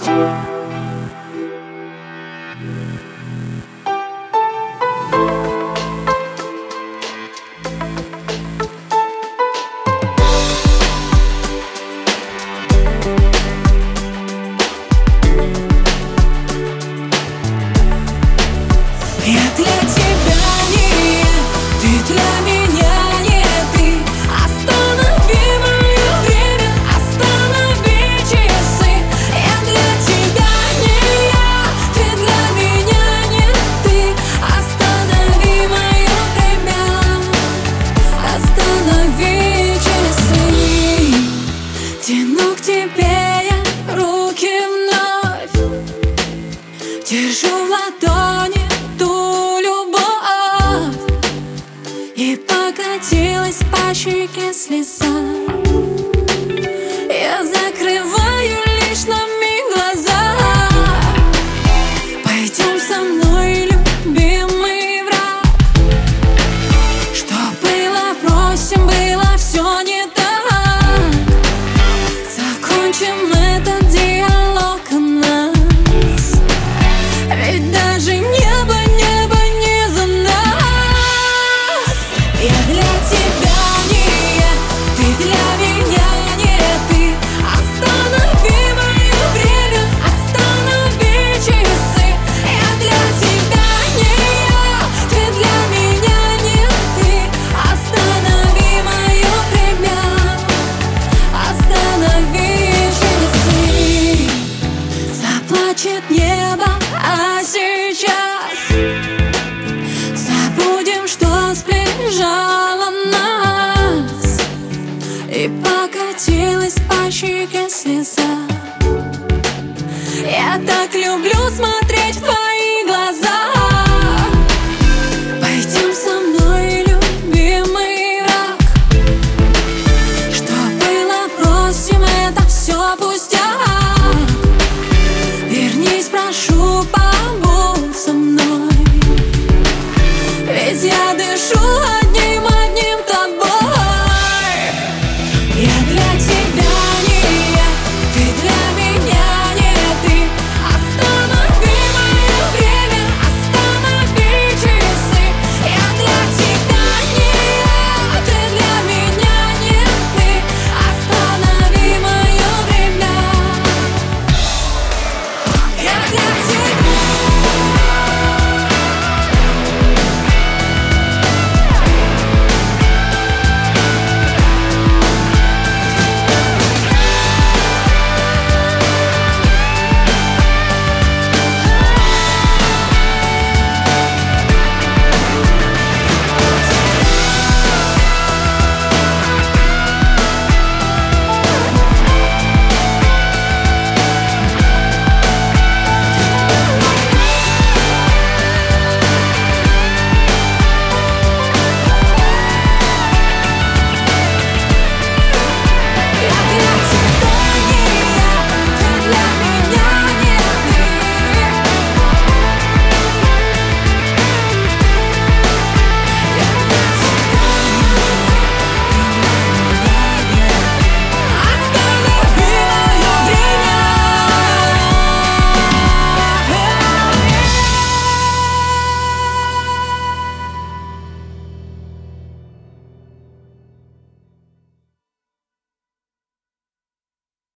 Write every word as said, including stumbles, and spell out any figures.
Я для тебя не я, ты для меня не ты. Останови мое время, останови часы. Я для тебя не я, ты для меня не ты. Останови мое время, останови часы. Тяну к тебе я руки вновь, держу в ладони ту любовь, и покатилась по щеке слеза. Я закрываю лишь на миг глаза. Пойдем со мной, любимый враг. Что было, просим, было все не так. Закончим этот диалог о нас, ведь даже небо, небо не за нас. Я для тебя не я, ты для меня не ты. Останови мое время, останови часы. Я для тебя не я, ты для меня не ты. Останови мое время, останови часы. Заплачет небо, а сейчас забудем, что сближало нас, и покатилась по щеке слеза. Я так люблю